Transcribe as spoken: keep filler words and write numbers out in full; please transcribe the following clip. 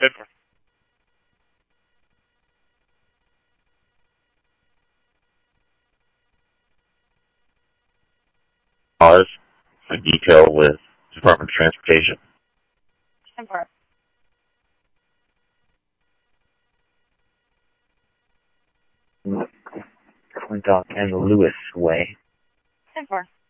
ten four. Pause. A detail with Department of Transportation. ten four. McClintock and Lewis Way. ten four.